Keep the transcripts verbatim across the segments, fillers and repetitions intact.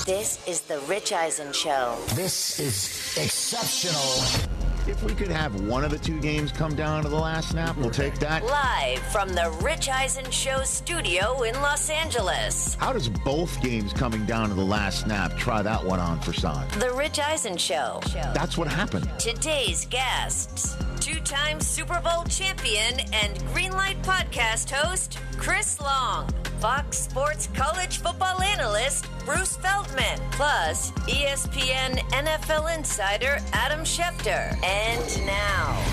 This is The Rich Eisen Show. This is exceptional. If we could have one of the two games come down to the last snap, we'll take that. Live from The Rich Eisen Show studio in Los Angeles. How does both games coming down to the last snap? Try that one on for Son. The Rich Eisen Show. That's what happened. Today's guests, two-time Super Bowl champion and Greenlight podcast host, Chris Long. Fox Sports college football analyst, Bruce Feldman. Plus, E S P N N F L insider, Adam Schefter. And now,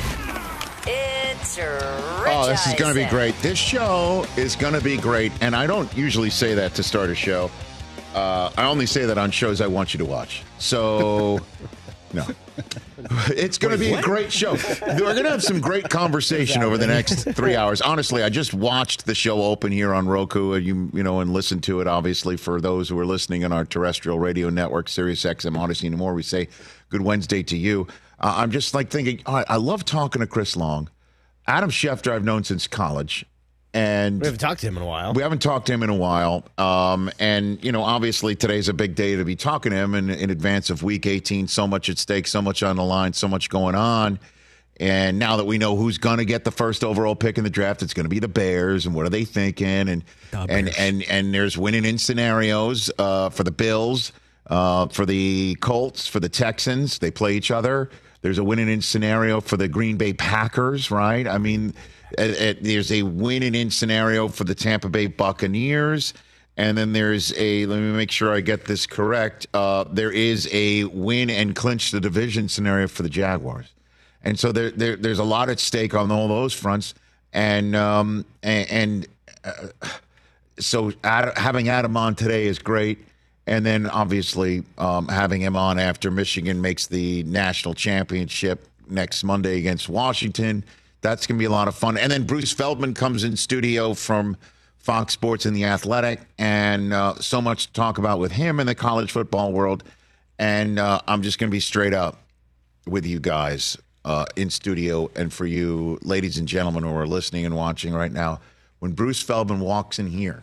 it's Rich Oh, this is going to be Eisen. great. This show is going to be great, and I don't usually say that to start a show. Uh, I only say that on shows I want you to watch. So, no. It's going to be a great show. We're going to have some great conversation over the next three hours. Honestly, I just watched the show open here on Roku, and you you know, and listened to it. Obviously, for those who are listening on our terrestrial radio network, Sirius X M, Odyssey, and more, we say good Wednesday to you. Uh, I'm just like thinking, all right, I love talking to Chris Long. Adam Schefter, I've known since college. And we haven't talked to him in a while. We haven't talked to him in a while. Um, and, you know, obviously today's a big day to be talking to him in, in advance of week eighteen. So much at stake, so much on the line, so much going on. And now that we know who's going to get the first overall pick in the draft, it's going to be the Bears. And what are they thinking? And and, and and there's winning in scenarios uh, for the Bills, uh, for the Colts, for the Texans. They play each other. There's a winning in scenario for the Green Bay Packers, right? I mean, it, it, there's a winning in scenario for the Tampa Bay Buccaneers. And then there's a, let me make sure I get this correct, uh, there is a win and clinch the division scenario for the Jaguars. And so there, there there's a lot at stake on all those fronts. And, um, and, and uh, so Ad, having Adam on today is great. And then, obviously, um, having him on after Michigan makes the national championship next Monday against Washington. That's going to be a lot of fun. And then Bruce Feldman comes in studio from Fox Sports and The Athletic. And uh, so much to talk about with him in the college football world. And uh, I'm just going to be straight up with you guys uh, in studio. And for you, ladies and gentlemen who are listening and watching right now, when Bruce Feldman walks in here,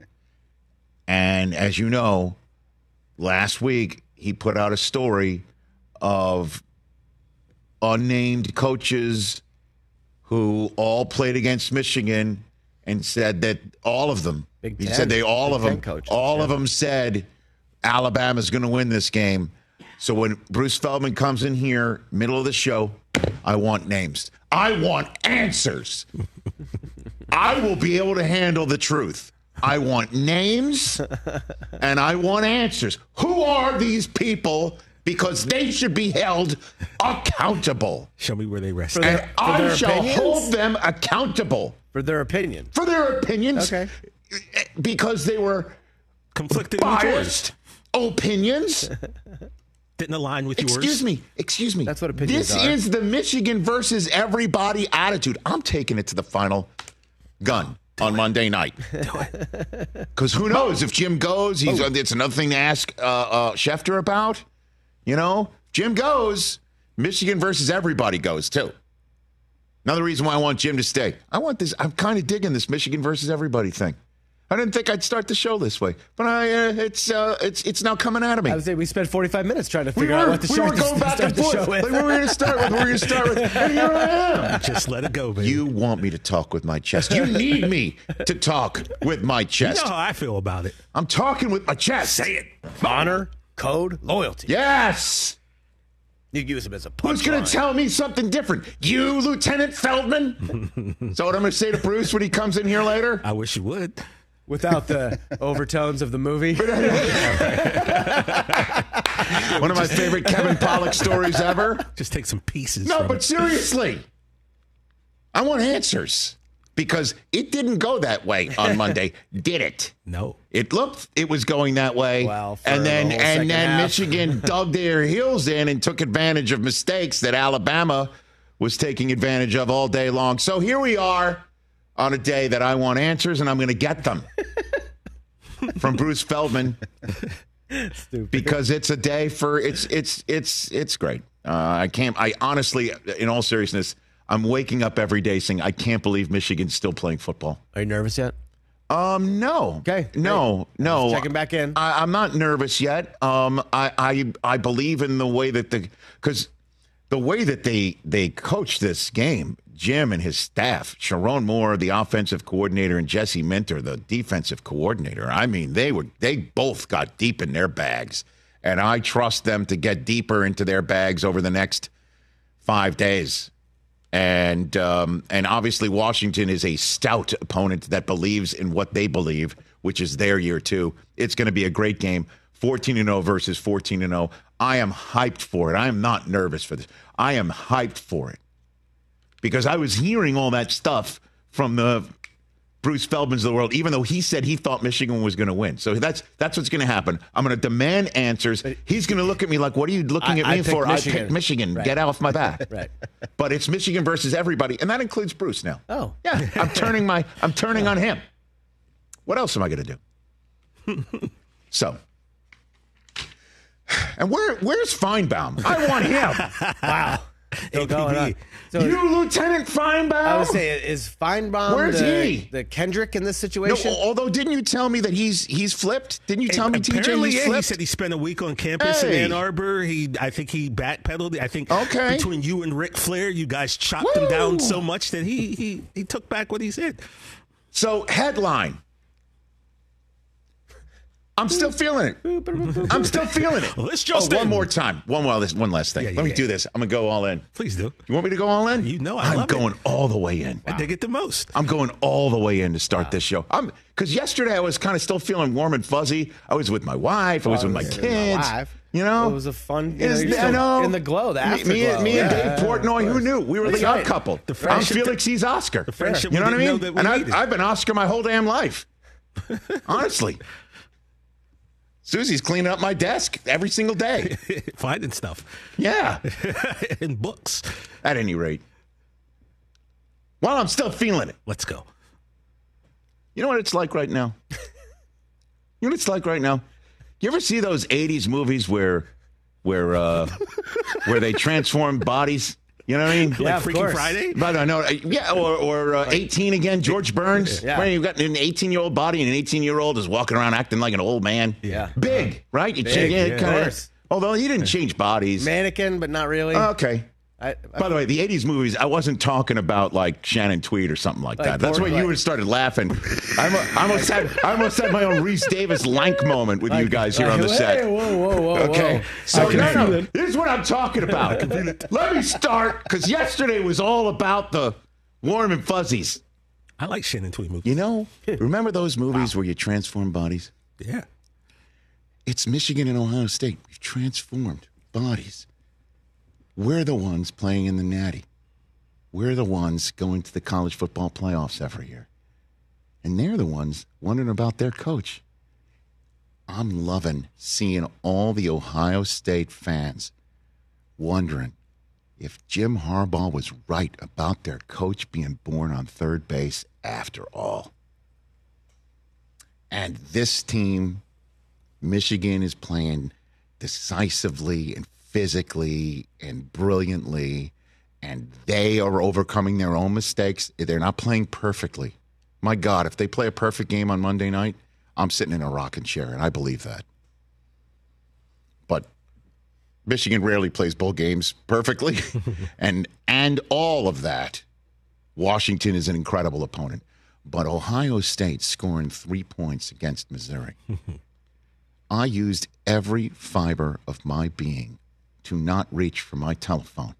and as you know, last week, he put out a story of unnamed coaches who all played against Michigan and said that all of them, Big he Ten. said they all Big of Ten them, coaches, all yeah. of them said Alabama's going to win this game. So when Bruce Feldman comes in here, middle of the show, I want names. I want answers. I will be able to handle the truth. I want names and I want answers. Who are these people? Because they should be held accountable. Show me where they rest. For And their- I their shall opinions? hold them accountable For their opinion. for their opinions. Okay. Because they were Conflicted with yours. biased opinions. Didn't align with yours. Excuse me. Excuse me. That's what opinions This are. is the Michigan versus everybody attitude. I'm taking it to the final gun on Monday night. Because who knows if Jim goes? He's. Oh. It's another thing to ask uh, uh, Schefter about. You know, Jim goes. Michigan versus everybody goes too. Another reason why I want Jim to stay. I want this. I'm kind of digging this Michigan versus everybody thing. I didn't think I'd start the show this way, but I. Uh, it's. Uh, it's. It's now coming out of me. I would say we spent forty-five minutes trying to We figure were, out what the we show were going to back start and the forth. show with. Like, what were we going to start with? What were we going to start with? And here I am. Just let it go, baby. You want me to talk with my chest. You need me to talk with my You chest. know how I feel about it. I'm talking with my chest. Say it. Honor, code, loyalty. Yes. You use them as a punchline. Who's going to tell me something different? You, Lieutenant Feldman? So what I'm going to say to Bruce when he comes in here later? I wish you would. Without the overtones of the movie. One of my favorite Kevin Pollak stories ever. Just take some pieces. No, from but it. seriously, I want answers because it didn't go that way on Monday, did it? No. It looked it was going that way, Well, for and then the whole and second then half. Michigan dug their heels in and took advantage of mistakes that Alabama was taking advantage of all day long. So here we are on a day that I want answers, and I'm going to get them from Bruce Feldman. Stupid. Because it's a day for it's it's it's it's great. Uh, I can't. I honestly, in all seriousness, I'm waking up every day saying I can't believe Michigan's still playing football. Are you nervous yet? Um, no. Okay. No, Great. no. Just checking back in. I, I'm not nervous yet. Um, I, I, I believe in the way that the, because the way that they they coach this game, Jim and his staff, Sharon Moore, the offensive coordinator, and Jesse Minter, the defensive coordinator. I mean, they were they both got deep in their bags, and I trust them to get deeper into their bags over the next five days. And um, and obviously Washington is a stout opponent that believes in what they believe, which is their year too. It's going to be a great game. fourteen and oh versus fourteen and oh. I am hyped for it. I am not nervous for this. I am hyped for it because I was hearing all that stuff from the Bruce Feldmans of the world, even though he said he thought Michigan was going to win. So that's that's what's going to happen. I'm going to demand answers. He's going to look at me like, what are you looking I- at I me picked for? Michigan. I picked Michigan. Right. Get off my back. Right. But it's Michigan versus everybody, and that includes Bruce now. Oh. Yeah, I'm turning my I'm turning on him. What else am I going to do? So, and where where's Feinbaum? I want him. Wow. Still going on. So You, Lieutenant Feinbaum? I would say, is Feinbaum Where's the, he? the Kendrick in this No, situation? although didn't you tell me that he's he's flipped? Didn't you tell me, T J, Apparently, he's yeah, he flipped? said he spent a week on campus Hey. in Ann Arbor. He, I think he backpedaled. I think Okay. between you and Ric Flair, you guys chopped Woo. him down so much that he he he took back what he said. So, headline. I'm still feeling it. I'm still feeling it. Let's Oh, just one in. more time. One more. One last thing. Yeah, yeah, Let me yeah. do this. I'm gonna go all in. Please do. You want me to go all in? You know I I'm love it. going all the way in. I dig it the most. I'm going all the way in to start this show. I'm because yesterday I was kind of still feeling warm and fuzzy. I was with my wife. I was with my was with kids. my wife. You know, It was a fun. You It know, is- you're I still know. in the glow, the Me- me, afterglow. me and Yeah, Dave Portnoy. of Who course. knew? We were That's the odd right. couple. The I'm friendship Felix. He's Oscar. The friendship You know we what I didn't mean? know that we and needed. I, I've been Oscar my whole damn life. Honestly. Susie's cleaning up my desk every single day. Finding stuff Yeah. in books. At any rate. While I'm still feeling it. Let's go. You know what it's like right now? You know what it's like right now? You ever see those eighties movies where where uh, where they transform bodies? You know what I mean? Yeah, like of Freaky course. Friday. But I know, yeah, or, or uh, eighteen again, George Burns. Yeah. Where you've got an eighteen-year-old body and an eighteen-year-old is walking around acting like an old man. Yeah. Big, right? You Big, change- yeah, kinda- of course. Although he didn't change bodies. Mannequin, but not really. Okay. I, I, By the way, the eighties movies, I wasn't talking about like Shannon Tweed or something like, Like that. That's Borg- when you like- would have started laughing. I'm a, I almost had I almost had my own Reese Davis Lank moment with you guys here on the Hey, set. Whoa, whoa, whoa, Okay, whoa. so I can no, no, feel it. this is what I'm talking about. Let me start because yesterday was all about the warm and fuzzies. I like Shannon Tweed movies. You know, remember those movies where you transform bodies? Yeah. It's Michigan and Ohio State. We've transformed bodies. We're the ones playing in the Natty. We're the ones going to the college football playoffs every year. And they're the ones wondering about their coach. I'm loving seeing all the Ohio State fans wondering if Jim Harbaugh was right about their coach being born on third base after all. And this team, Michigan, is playing decisively and physically and brilliantly, and they are overcoming their own mistakes. They're not playing perfectly. My God, if they play a perfect game on Monday night, I'm sitting in a rocking chair, and I believe that. But Michigan rarely plays bowl games perfectly, and and all of that. Washington is an incredible opponent, but Ohio State scoring three points against Missouri. I used every fiber of my being to not reach for my telephone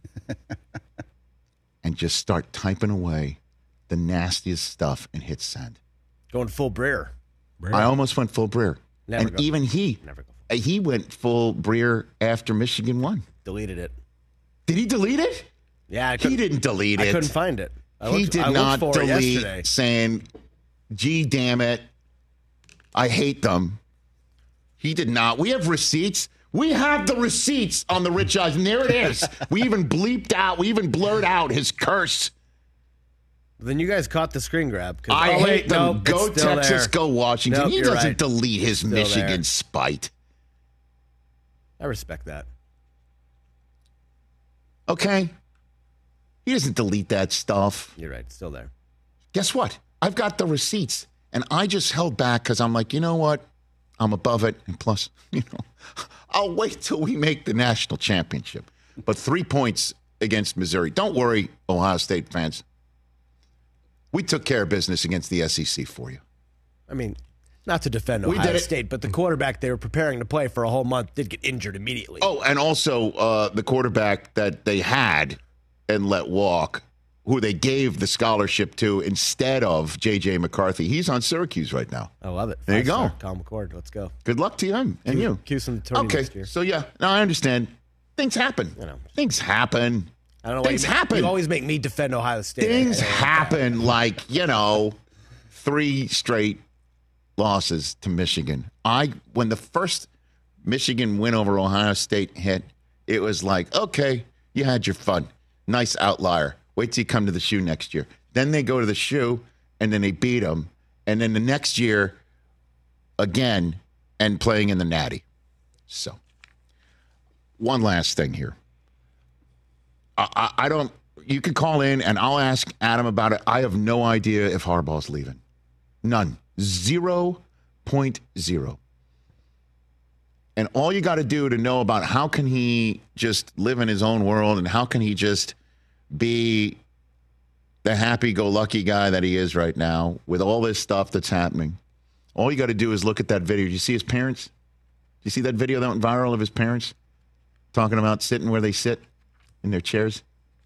and just start typing away the nastiest stuff and hit send. Going full Breer. I almost went full Breer. Never and go- even he, never go. he went full Breer after Michigan won. Deleted it. Did he delete it? Yeah, I He couldn't, didn't delete I it. couldn't find it. I He looked- did I looked not for it delete yesterday. saying, gee, damn it, I hate them. He did not. We have receipts. We have the receipts on the Rich Eisen. There it is. We even bleeped out, we even blurred out his curse. Then you guys caught the screen grab. 'cause- I oh, hate wait, them. nope, Go it's still Texas, there. go Washington. Nope, he you're doesn't right. delete his Still Michigan there. spite. I respect that. Okay? He doesn't delete that stuff. You're right. It's still there. Guess what? I've got the receipts. And I just held back because I'm like, you know what? I'm above it. And plus, you know, I'll wait till we make the national championship. But three points against Missouri. Don't worry, Ohio State fans. We took care of business against the S E C for you. I mean, not to defend We Ohio did it. State, but the quarterback they were preparing to play for a whole month did get injured immediately. Oh, and also uh, the quarterback that they had and let walk, who they gave the scholarship to instead of J J McCarthy. He's on Syracuse right now. I love it. There you Five-star. go. Kyle McCord, let's go. Good luck to him and Cue- you. cue some tourney Okay, next year. so yeah, now I understand. Things happen. You know. Things happen. I don't know why Things you, make- happen. You always make me defend Ohio State. Things I- I- I- happen like, you know, three straight losses to Michigan. I when the first Michigan win over Ohio State hit, it was like, okay, you had your fun. Nice outlier. Wait till you come to the shoe next year. Then they go to the shoe, and then they beat them. And then the next year, again, and playing in the Natty. So, one last thing here. I, I, I don't, you can call in, and I'll ask Adam about it. I have no idea if Harbaugh's leaving. None. Zero point zero. And all you got to do to know about how can he just live in his own world and how can he just be the happy-go-lucky guy that he is right now with all this stuff that's happening. All you got to do is look at that video. Did you see his parents? Did you see that video that went viral of his parents talking about sitting where they sit in their chairs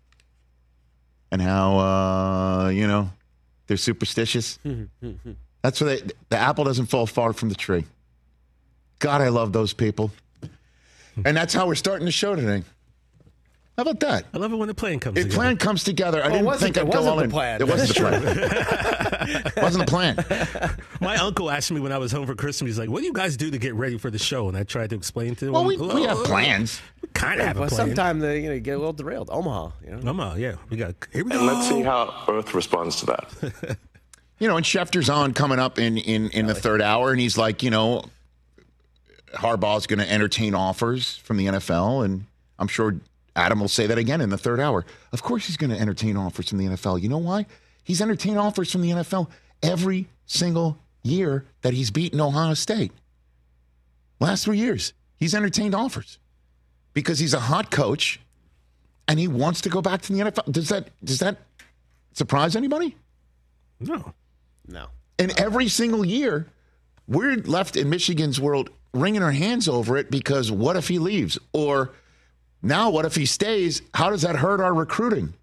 and how, uh, you know, they're superstitious? That's where they, the apple doesn't fall far from the tree. God, I love those people. And that's how we're starting the show today. How about that? I love it when the plan comes The together. plan comes together. I Well, it didn't wasn't- think I'd it go wasn't all the in. plan. It wasn't the plan. It wasn't the plan. My uncle asked me when I was home for Christmas, he's like, what do you guys do to get ready for the show? And I tried to explain to him. Well, we, we have plans. Kind of have But a plan. sometime the, you know, you get a little derailed. Omaha, you know. Omaha, yeah. We got, here we go. And let's see how Earth responds to that. You know, and Schefter's on coming up in, in, in the third hour, and he's like, you know, Harbaugh's going to entertain offers from the N F L, and I'm sure Adam will say that again in the third hour. Of course he's going to entertain offers from the N F L. You know why? He's entertained offers from the N F L every single year that he's beaten Ohio State. Last three years, he's entertained offers because he's a hot coach, and he wants to go back to the N F L. Does that does that surprise anybody? No. No. And every single year, we're left in Michigan's world wringing our hands over it because what if he leaves? Or now what if he stays? How does that hurt our recruiting?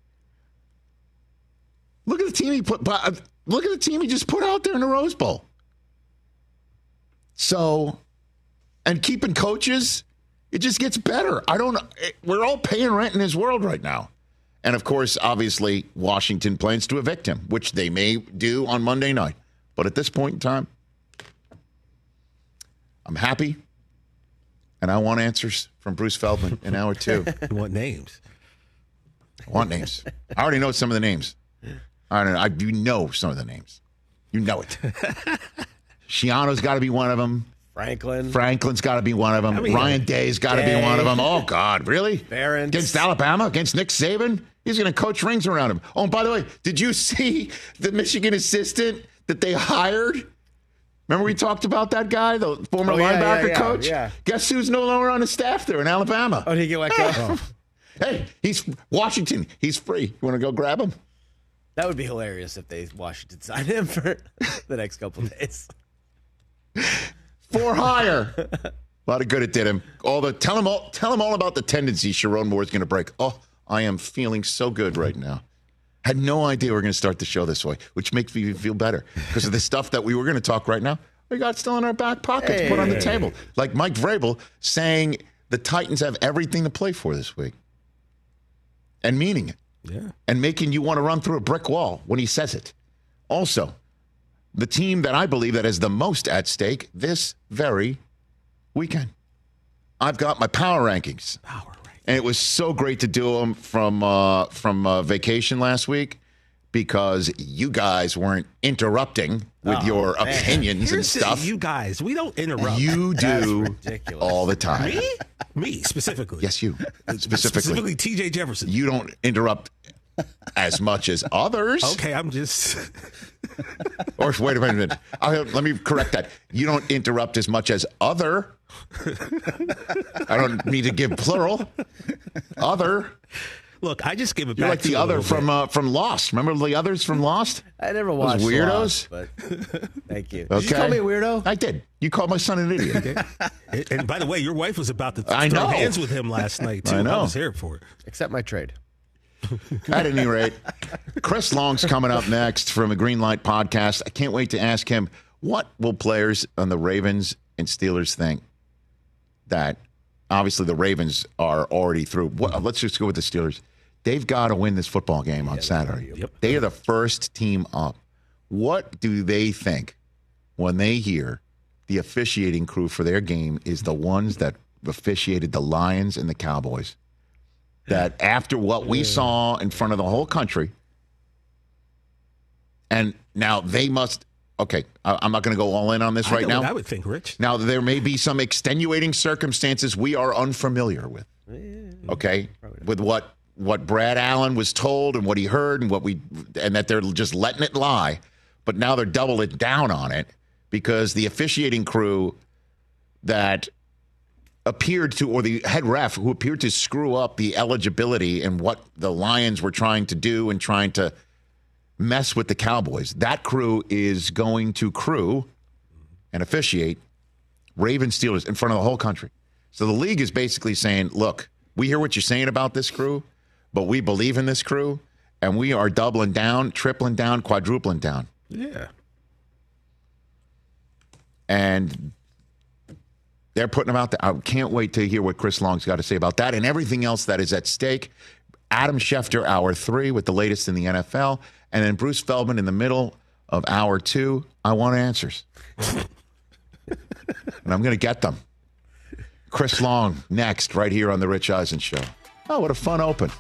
Look at the team he put. Look at the team he just put out there in the Rose Bowl. So, and keeping coaches, it just gets better. I don't. We're all paying rent in his world right now. And of course, obviously, Washington plans to evict him, which they may do on Monday night. But at this point in time, I'm happy, and I want answers from Bruce Feldman in hour two. You want names? I want names. I already know some of the names. I don't know. I do know some of the names. You know it. Shiano's got to be one of them. Franklin. Franklin's got to be one of them. I mean, Ryan Day's got to be Day. one of them. Oh, God, really? Barons. Against Alabama? Against Nick Saban? He's going to coach rings around him. Oh, and by the way, did you see the Michigan assistant that they hired? Remember we talked about that guy, the former Oh, yeah, linebacker yeah, yeah, coach? yeah. Guess who's no longer on the staff there in Alabama? Oh, did he get let go? Hey, he's Washington. He's free. You want to go grab him? That would be hilarious if they Washington signed him for the next couple of days. For hire. A lot of good it did him. All the tell him all tell him all about the tendencies Sharon Moore is going to break. Oh, I am feeling so good right now. Had no idea we were going to start the show this way, which makes me feel better because of the stuff that we were going to talk right now. We got still in our back pockets, put on the table. Like Mike Vrabel saying the Titans have everything to play for this week, and meaning it, Yeah. and making you want to run through a brick wall when he says it. Also, the team that I believe that has the most at stake this very weekend. I've got my power rankings. Power rank. And it was so great to do them from uh, from uh, vacation last week because you guys weren't interrupting with Oh, your man. opinions and Here's the- stuff. You guys, we don't interrupt. You do ridiculous. all the time. Me? Me, specifically. Yes, you. Specifically. Specifically T J Jefferson. You don't interrupt as much as others. Okay, I'm just. Or wait a minute. I'll, let me correct that. You don't interrupt as much as other. I don't need to give plural. Other. Look, I just give it You're back like to the you a other little from bit. uh, from Lost. Remember the others from Lost? I never watched weirdos? Lost, but thank you. Did Okay. you call me a weirdo? I did. You called my son an idiot. And, and by the way, your wife was about to I throw know. hands with him last night, too. I know. I was here for it. Accept my trade. At any rate, Chris Long's coming up next from the Greenlight Podcast. I can't wait to ask him, what will players on the Ravens and Steelers think that obviously the Ravens are already through. What, let's just go with the Steelers. They've got to win this football game on Saturday. Yep. They are the first team up. What do they think when they hear the officiating crew for their game is the ones that officiated the Lions and the Cowboys? That after what we saw in front of the whole country, and now they must, okay, I- I'm not going to go all in on this I right know now. what I would think, Rich. Now, there may be some extenuating circumstances we are unfamiliar with, okay, with what what Brad Allen was told and what he heard and what we, and that they're just letting it lie. But now they're doubling down on it because the officiating crew that appeared to, or the head ref who appeared to screw up the eligibility and what the Lions were trying to do and trying to mess with the Cowboys, that crew is going to crew and officiate Ravens Steelers in front of the whole country. So the league is basically saying, look, we hear what you're saying about this crew, but we believe in this crew, and we are doubling down, tripling down, quadrupling down. Yeah. And they're putting them out there. I can't wait to hear what Chris Long's got to say about that and everything else that is at stake. Adam Schefter, hour three, with the latest in the N F L. And then Bruce Feldman in the middle of hour two. I want answers. And I'm going to get them. Chris Long next, right here on The Rich Eisen Show. Oh, what a fun open.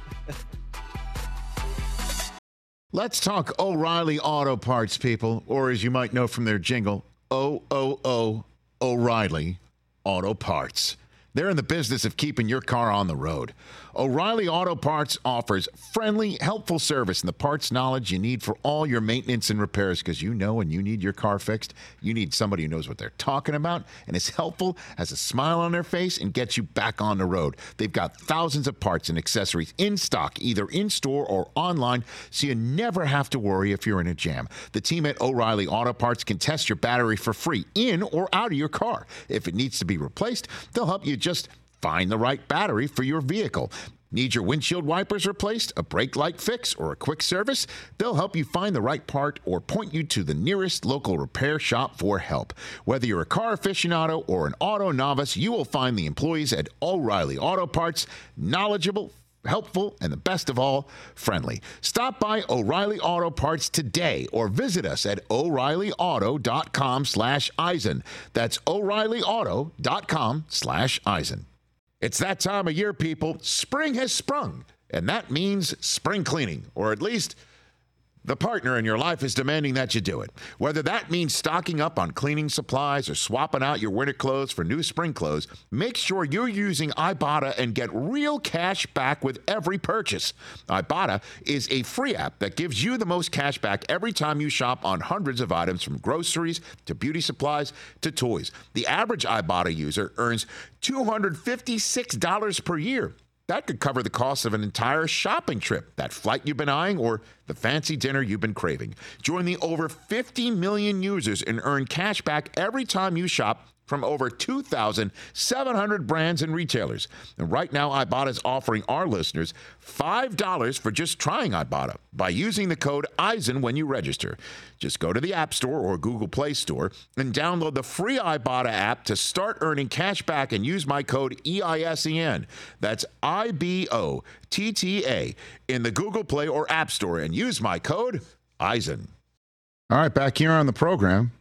Let's talk O'Reilly Auto Parts, people. Or as you might know from their jingle, O O O O'Reilly Auto Parts. They're in the business of keeping your car on the road. O'Reilly Auto Parts offers friendly, helpful service and the parts knowledge you need for all your maintenance and repairs, because you know when you need your car fixed, you need somebody who knows what they're talking about and is helpful, has a smile on their face, and gets you back on the road. They've got thousands of parts and accessories in stock, either in-store or online, so you never have to worry if you're in a jam. The team at O'Reilly Auto Parts can test your battery for free in or out of your car. If it needs to be replaced, they'll help you just find the right battery for your vehicle. Need your windshield wipers replaced, a brake light fix, or a quick service? They'll help you find the right part or point you to the nearest local repair shop for help. Whether you're a car aficionado or an auto novice, you will find the employees at O'Reilly Auto Parts knowledgeable, helpful, and the best of all, friendly. Stop by O'Reilly Auto Parts today or visit us at O'Reillyauto.com slash Eisen. That's O'Reillyauto.com slash Eisen. It's that time of year, people. Spring has sprung, and that means spring cleaning, or at least the partner in your life is demanding that you do it. Whether that means stocking up on cleaning supplies or swapping out your winter clothes for new spring clothes, make sure you're using Ibotta and get real cash back with every purchase. Ibotta is a free app that gives you the most cash back every time you shop on hundreds of items, from groceries to beauty supplies to toys. The average Ibotta user earns two hundred fifty-six dollars per year. That could cover the cost of an entire shopping trip, that flight you've been eyeing, or the fancy dinner you've been craving. Join the over fifty million users and earn cash back every time you shop from over two thousand seven hundred brands and retailers. And right now, Ibotta is offering our listeners five dollars for just trying Ibotta by using the code Eisen when you register. Just go to the App Store or Google Play Store and download the free Ibotta app to start earning cash back and use my code E I S E N. That's I B O T T A in the Google Play or App Store and use my code Eisen. All right, back here on the program.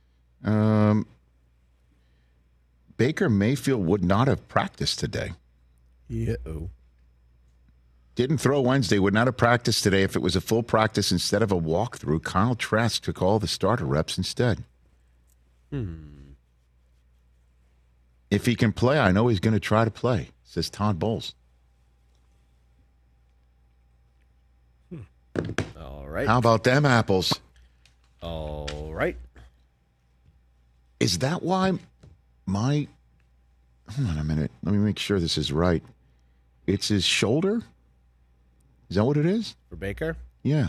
Um... Baker Mayfield would not have practiced today. Yeah. Didn't throw Wednesday, would not have practiced today if it was a full practice instead of a walkthrough. Kyle Trask took all the starter reps instead. Hmm. If he can play, I know he's going to try to play, says Todd Bowles. All right. How about them apples? All right. Is that why my... Hold on a minute. Let me make sure this is right. It's his shoulder? Is that what it is? For Baker? Yeah.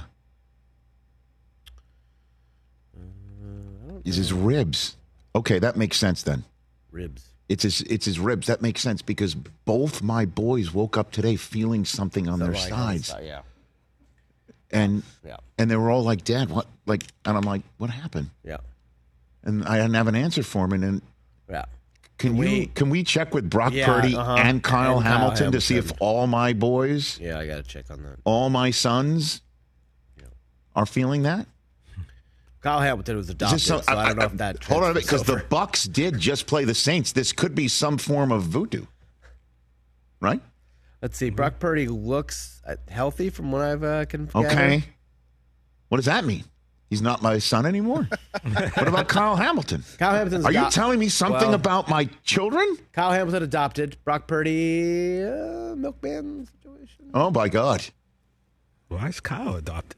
It's his ribs. Okay, that makes sense then. Ribs. It's his it's his ribs. That makes sense because both my boys woke up today feeling something on their Like, sides. Yeah. And Yeah. and they were all like, Dad, what? Like, and I'm like, what happened? Yeah. And I didn't have an answer for him. And then Yeah. can, Can we we- can we check with Brock Yeah, Purdy uh-huh. and Kyle And Kyle Hamilton to see if Hamilton. all my boys, Yeah, I got to check on that. all my sons, are feeling that? Kyle Hamilton was Is adopted, this some- so I don't know if that hold on a minute, transfers because the over. Bucks did just play the Saints. This could be some form of voodoo, right? Let's see. Brock Purdy looks uh, healthy from what I've uh, can gather. Okay. What does that mean? He's not my son anymore? What about Kyle Hamilton? Kyle Hamilton's Are you adopt- telling me something well, about my children? Kyle Hamilton adopted. Brock Purdy, uh, milkman situation. Oh, my God. Why is Kyle adopted?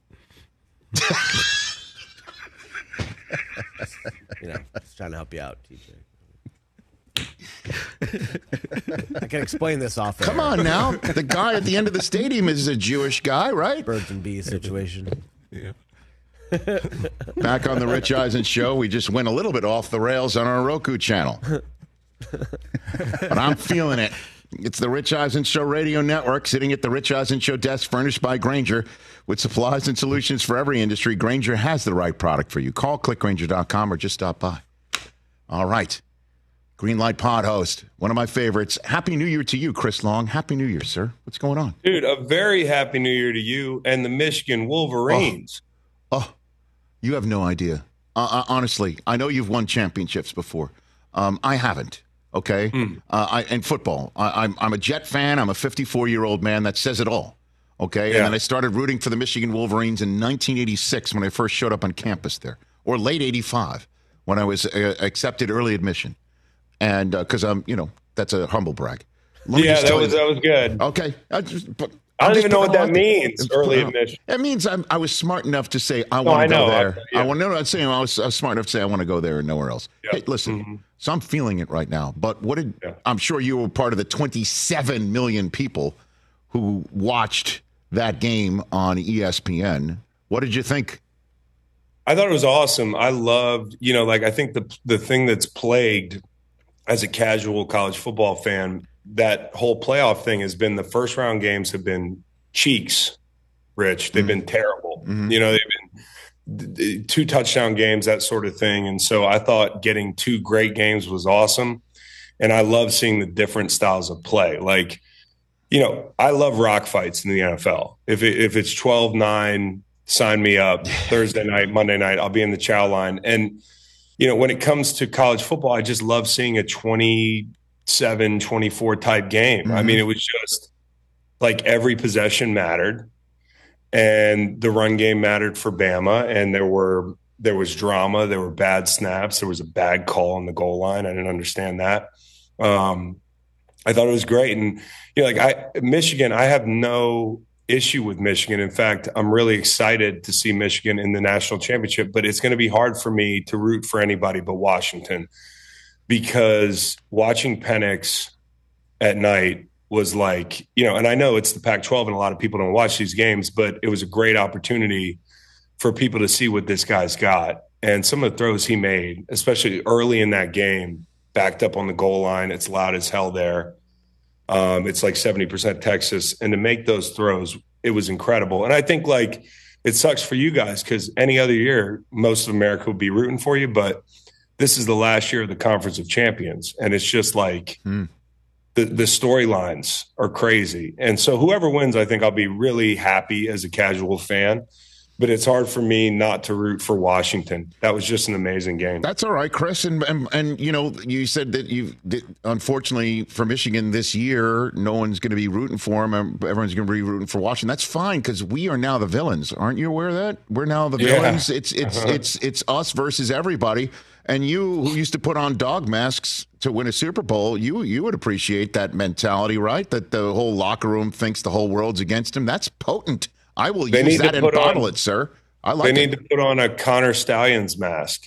You know, just trying to help you out, T J. I can explain this off air. Come on now. The guy at the end of the stadium is a Jewish guy, right? Birds and bees situation. Yeah. Back on the Rich Eisen show, we just went a little bit off the rails on our Roku channel. But I'm feeling it. It's the Rich Eisen Show radio network, sitting at the Rich Eisen Show desk, furnished by Grainger. With supplies and solutions for every industry, Grainger has the right product for you. Call click grainger dot com or just stop by. All right. Greenlight Pod host, one of my favorites. Happy New Year to you, Chris Long. Happy New Year, sir. What's going on? Dude, a very happy New Year to you and the Michigan Wolverines. Oh, you have no idea. Uh, uh, honestly, I know you've won championships before. Um, I haven't. Okay, Mm. uh, I in football, I, I'm I'm a Jet fan. I'm a fifty-four year old man. That says it all. Okay, Yeah. and then I started rooting for the Michigan Wolverines in nineteen eighty-six when I first showed up on campus there, or late eighty-five when I was uh, accepted early admission, and because uh, I'm, you know, that's a humble brag. Let me Yeah, just that tell was you- that was good. okay. I, just, but I I'll don't just even know put what it all that out there. means, Just early put it out. admission. It means I'm, I was smart enough to say I No, want I to go know. there. I- yeah. I want no, no, I'm saying I was, I was smart enough to say I want to go there and nowhere else. Yeah. Hey, listen. Mhm. So I'm feeling it right now. But what did Yeah. I'm sure you were part of the twenty-seven million people who watched that game on E S P N. What did you think? I thought it was awesome. I loved, you know, like I think the the thing that's plagued as a casual college football fan, that whole playoff thing has been the first round games have been cheeks, Rich. They've been terrible. Mhm. You know, they've been d- d- two touchdown games, that sort of thing. And so I thought getting two great games was awesome. And I love seeing the different styles of play. Like, you know, I love rock fights in the N F L. If it, if it's twelve nine, sign me up. Thursday night, Monday night, I'll be in the chow line. And, you know, when it comes to college football, I just love seeing a twenty-seven, twenty-four type game. I Mhm. mean, it was just like every possession mattered, and the run game mattered for Bama. And there were there was drama, there were bad snaps, there was a bad call on the goal line. I didn't understand that. Um, I thought it was great. And, you know, like I, Michigan, I have no issue with Michigan. In fact, I'm really excited to see Michigan in the national championship, but it's going to be hard for me to root for anybody but Washington, because watching Penix at night was like, you know, and I know it's the Pac twelve and a lot of people don't watch these games, but it was a great opportunity for people to see what this guy's got. And some of the throws he made, especially early in that game, backed up on the goal line. It's loud as hell there. Um, it's like seventy percent Texas. And to make those throws, it was incredible. And I think, like, it sucks for you guys because any other year, most of America would be rooting for you. But this is the last year of the Conference of Champions. And it's just like Hmm. the, the storylines are crazy. And so whoever wins, I think I'll be really happy as a casual fan. But it's hard for me not to root for Washington. That was just an amazing game. That's all right, Chris. And and, and you know, you said that you that unfortunately for Michigan this year, no one's going to be rooting for them. Everyone's going to be rooting for Washington. That's fine because we are now the villains. Aren't you aware of that? We're now the Yeah. villains. It's it's Uh-huh. it's it's us versus everybody. And you, who used to put on dog masks to win a Super Bowl, you you would appreciate that mentality, right? That the whole locker room thinks the whole world's against him. That's potent. I will They use need to that and put bottle on- it, sir. I They like need it. to put on a Connor Stallions mask.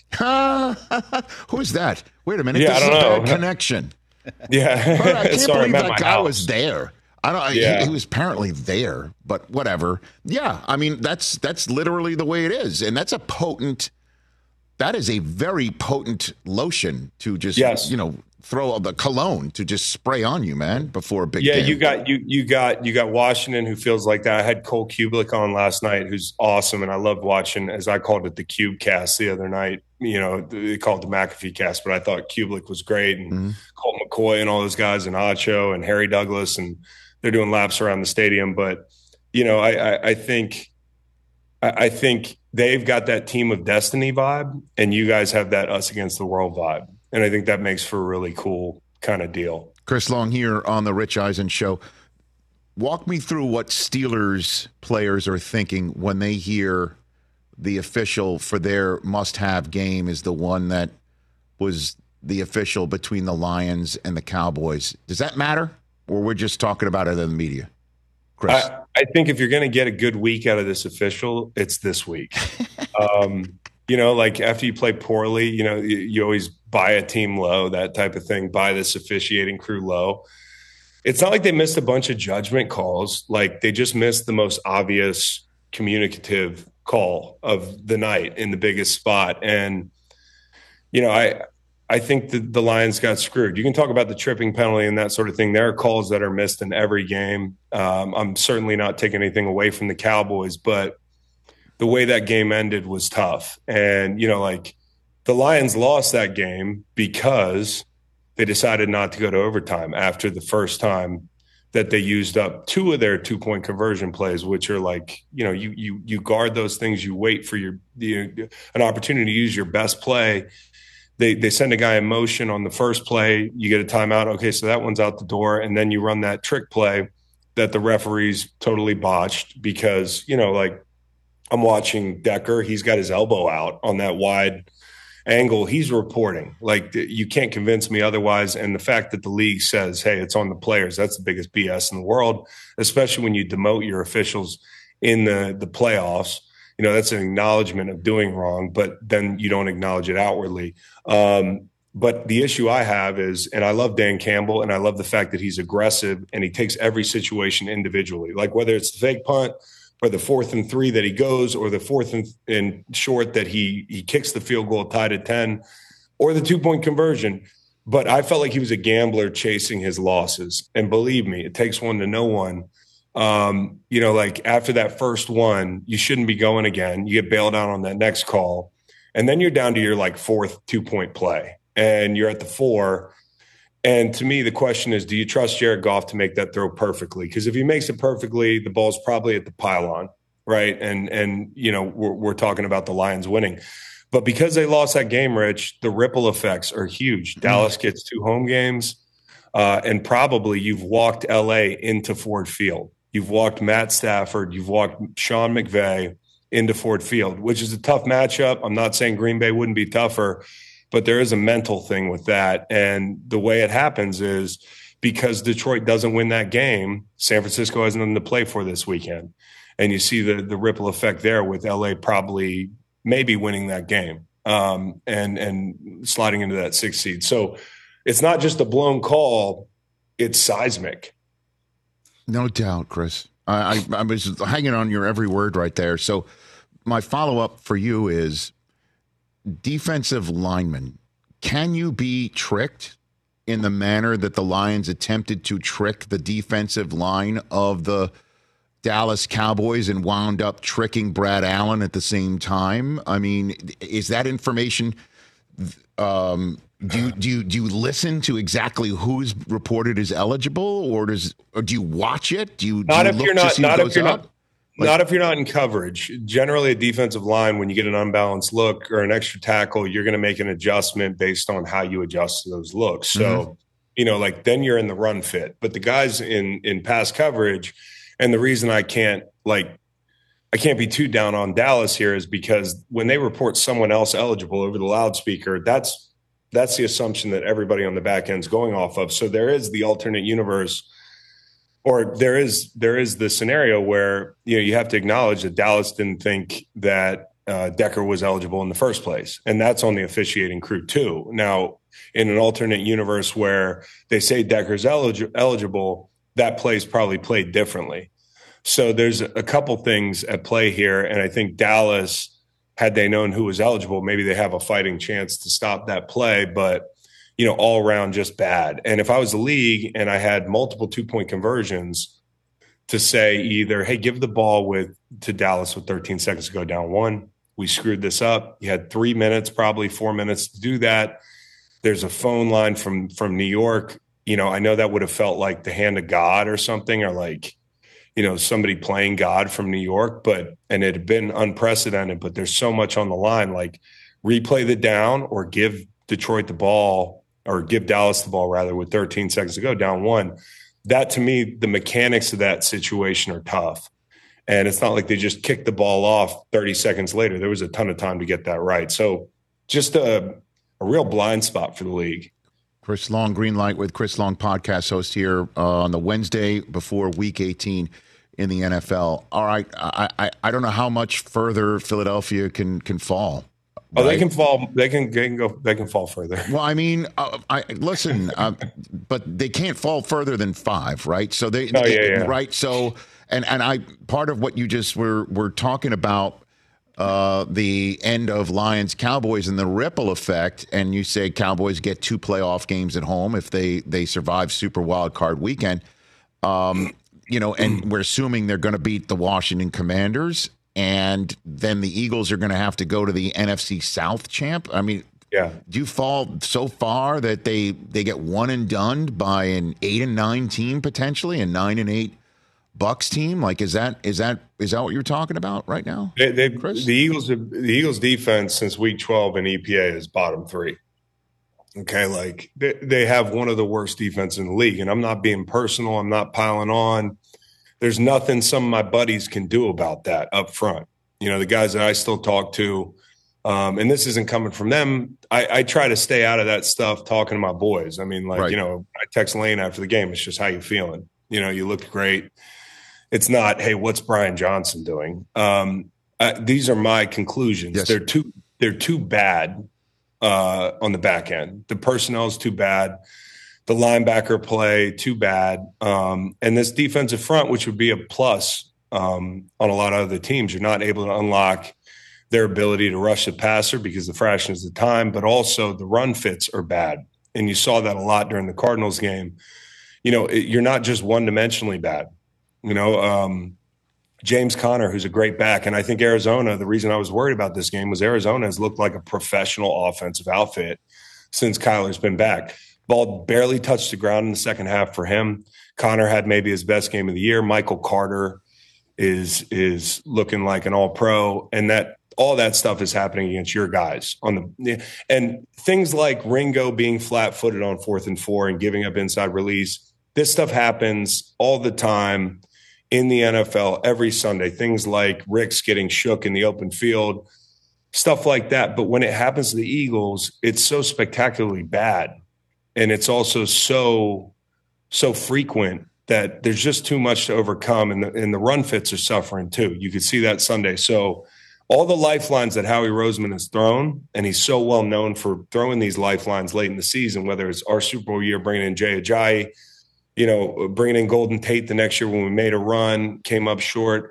Who's that? Wait a minute. Yeah, this I is a don't bad know. connection. Yeah. But I can't Sorry, I'm believe at that my guy house. was there. I don't. Yeah. He, he was apparently there, but whatever. Yeah, I mean that's that's literally the way it is, and that's a potent. That is a very potent lotion to just Yes. you know throw the cologne to just spray on you, man, before a big Yeah, game. you got you you got you got Washington, who feels like that. I had Cole Kublik on last night, who's awesome, and I loved watching, as I called it, the Cube Cast the other night. You know, they called it the McAfee Cast, but I thought Kublik was great, and Mm-hmm. Colt McCoy and all those guys, and Acho and Harry Douglas, and they're doing laps around the stadium. But you know, I I, I think I, I think they've got that team of destiny vibe, and you guys have that us against the world vibe, and I think that makes for a really cool kind of deal. Chris Long here on the Rich Eisen Show. Walk me through what Steelers players are thinking when they hear the official for their must-have game is the one that was the official between the Lions and the Cowboys. Does that matter, or we're just talking about it in the media? Chris? I, I think if you're going to get a good week out of this official, it's this week. um, you know, like after you play poorly, you know, you, you always buy a team low, that type of thing, buy this officiating crew low. It's not like they missed a bunch of judgment calls. Like they just missed the most obvious communicative call of the night in the biggest spot. And, you know, I, I think that the Lions got screwed. You can talk about the tripping penalty and that sort of thing. There are calls that are missed in every game. Um, I'm certainly not taking anything away from the Cowboys, but the way that game ended was tough. And, you know, like the Lions lost that game because they decided not to go to overtime after the first time that they used up two of their two point conversion plays, which are like, you know, you, you, you guard those things, you wait for your, the, an opportunity to use your best play. They they send a guy in motion on the first play. You get a timeout. Okay, so that one's out the door. And then you run that trick play that the referees totally botched because, you know, like I'm watching Decker. He's got his elbow out on that wide angle. He's reporting. Like you can't convince me otherwise. And the fact that the league says, hey, it's on the players, that's the biggest B S in the world, especially when you demote your officials in the, the playoffs. You know, that's an acknowledgement of doing wrong, but then you don't acknowledge it outwardly. Um, but the issue I have is, and I love Dan Campbell, and I love the fact that he's aggressive and he takes every situation individually. Like whether it's the fake punt or the fourth and three that he goes, or the fourth and, and short that he he kicks the field goal tied at ten, or the two-point conversion. But I felt like he was a gambler chasing his losses. And believe me, it takes one to know one. Um, you know, like after that first one, you shouldn't be going again. You get bailed out on that next call. And then you're down to your like fourth two point play and you're at the four. And to me, the question is, do you trust Jared Goff to make that throw perfectly? Because if he makes it perfectly, the ball's probably at the pylon. Right. And, and, you know, we're, we're talking about the Lions winning, but because they lost that game, Rich, the ripple effects are huge. Mm-hmm. Dallas gets two home games uh, and probably you've walked L A into Ford Field. You've walked Matt Stafford. You've walked Sean McVay into Ford Field, which is a tough matchup. I'm not saying Green Bay wouldn't be tougher, but there is a mental thing with that. And the way it happens is because Detroit doesn't win that game, San Francisco has nothing to play for this weekend. And you see the the ripple effect there with L A probably maybe winning that game um, and, and sliding into that sixth seed. So it's not just a blown call, it's seismic. No doubt, Chris. I, I, I was hanging on your every word right there. So my follow-up for you is defensive linemen. Can you be tricked in the manner that the Lions attempted to trick the defensive line of the Dallas Cowboys and wound up tricking Brad Allen at the same time? I mean, is that information um, do you, do you do you listen to exactly who's reported as eligible, or does or do you watch it? Do you do not you if look you're to not see who not if goes you're up? not Like- not if you're not in coverage. Generally, a defensive line, when you get an unbalanced look or an extra tackle, you're going to make an adjustment based on how you adjust to those looks. So, Mm-hmm. you know, like then you're in the run fit. But the guys in in pass coverage, and the reason I can't like I can't be too down on Dallas here is because when they report someone else eligible over the loudspeaker, that's That's the assumption that everybody on the back end is going off of. So there is the alternate universe or there is there is the scenario where, you know, you have to acknowledge that Dallas didn't think that uh, Decker was eligible in the first place, and that's on the officiating crew too. Now, in an alternate universe where they say Decker's elig- eligible, that play's probably played differently. So there's a couple things at play here, and I think Dallas, had they known who was eligible, maybe they have a fighting chance to stop that play, but, you know, all around just bad. And if I was the league and I had multiple two-point conversions to say either, hey, give the ball with to Dallas with thirteen seconds to go down one, we screwed this up. You had three minutes, probably four minutes to do that. There's a phone line from from New York. You know, I know that would have felt like the hand of God or something, or like, you know, somebody playing God from New York, but, and it had been unprecedented, but there's so much on the line, like replay the down or give Detroit the ball, or give Dallas the ball rather, with thirteen seconds to go down one. That, to me, the mechanics of that situation are tough. And it's not like they just kicked the ball off thirty seconds later. There was a ton of time to get that right. So just a, a real blind spot for the league. Chris Long, Greenlight with Chris Long, podcast host here uh, on the Wednesday before Week eighteen in the N F L. All right, I, I I don't know how much further Philadelphia can can fall. Oh, right? they can fall. They can, they can go. They can fall further. Well, I mean, uh, I listen, uh, but they can't fall further than five, right? So they, oh, they yeah, yeah. right. So, and and I part of what you just were were talking about. Uh, the end of Lions Cowboys and the ripple effect, and you say Cowboys get two playoff games at home if they they survive Super Wild Card Weekend. Um, you know, and we're assuming they're going to beat the Washington Commanders, and then the Eagles are going to have to go to the N F C South champ. I mean, yeah. Do you fall so far that they they get one and done by an eight and nine team potentially, a nine and eight Bucks team? Like, is that is that is that what you're talking about right now? They, they, Chris? The Eagles, the Eagles defense since week twelve in E P A is bottom three. Okay, like they, they have one of the worst defense in the league, and I'm not being personal. I'm not piling on. There's nothing some of my buddies can do about that up front. You know, the guys that I still talk to, um, and this isn't coming from them. I, I try to stay out of that stuff. Talking to my boys. I mean, like right. you know, I text Lane after the game. It's just how you feeling. You know, you looked great. It's not, hey, what's Brian Johnson doing? Um, uh, these are my conclusions. Yes. They're too they're too bad uh, on the back end. The personnel is too bad. The linebacker play too bad. Um, and this defensive front, which would be a plus um, on a lot of other teams, you're not able to unlock their ability to rush the passer because the fraction is the time, but also the run fits are bad. And you saw that a lot during the Cardinals game. You know, it, you're not just one-dimensionally bad. You know, um, James Conner, who's a great back. And I think Arizona, the reason I was worried about this game was Arizona has looked like a professional offensive outfit since Kyler's been back. Ball barely touched the ground in the second half for him. Conner had maybe his best game of the year. Michael Carter is is looking like an all-pro. And that all that stuff is happening against your guys on the and things like Ringo being flat-footed on fourth and four and giving up inside release. This stuff happens all the time in the N F L every Sunday. Things like Ricks getting shook in the open field, stuff like that. But when it happens to the Eagles, it's so spectacularly bad. And it's also so, so frequent that there's just too much to overcome. And the, and the run fits are suffering too. You could see that Sunday. So all the lifelines that Howie Roseman has thrown, and he's so well known for throwing these lifelines late in the season, whether it's our Super Bowl year, bringing in Jay Ajayi, you know, bringing in Golden Tate the next year when we made a run, came up short.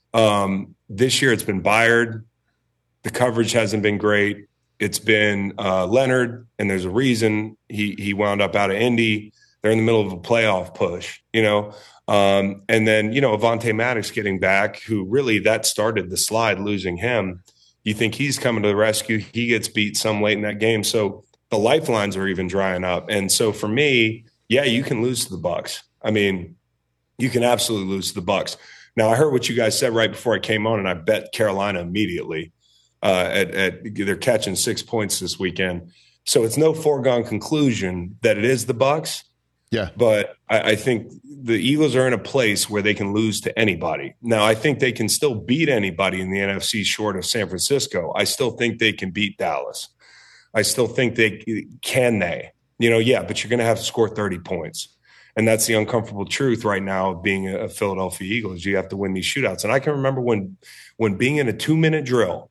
Um, this year it's been Byard. The coverage hasn't been great. It's been uh, Leonard, and there's a reason he he wound up out of Indy. They're in the middle of a playoff push, you know. Um, and then, you know, Avonte Maddox getting back, who really that started the slide, losing him. You think he's coming to the rescue. He gets beat some late in that game. So the lifelines are even drying up. And so for me, yeah, you can lose to the Bucs. I mean, you can absolutely lose to the Bucs. Now, I heard what you guys said right before I came on, and I bet Carolina immediately. Uh, at, at they're catching six points this weekend, so it's no foregone conclusion that it is the Bucs. Yeah, but I, I think the Eagles are in a place where they can lose to anybody. Now, I think they can still beat anybody in the N F C short of San Francisco. I still think they can beat Dallas. I still think they can. They, you know, yeah, but you're going to have to score thirty points. And that's the uncomfortable truth right now of being a Philadelphia Eagles. You have to win these shootouts. And I can remember when, when being in a two-minute drill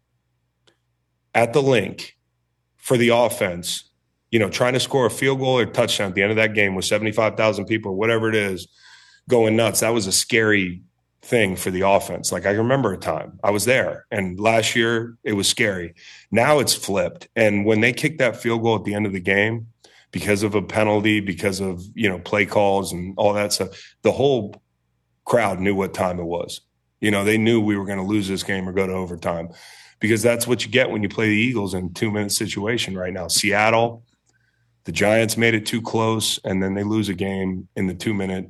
at the link for the offense, you know, trying to score a field goal or touchdown at the end of that game with seventy-five thousand people or whatever it is going nuts. That was a scary thing for the offense. Like I remember a time I was there, and last year it was scary. Now it's flipped. And when they kicked that field goal at the end of the game because of a penalty, because of, you know, play calls and all that stuff, the whole crowd knew what time it was. You know, they knew we were going to lose this game or go to overtime, because that's what you get when you play the Eagles in a two-minute situation right now. Seattle, the Giants made it too close, and then they lose a game in the two-minute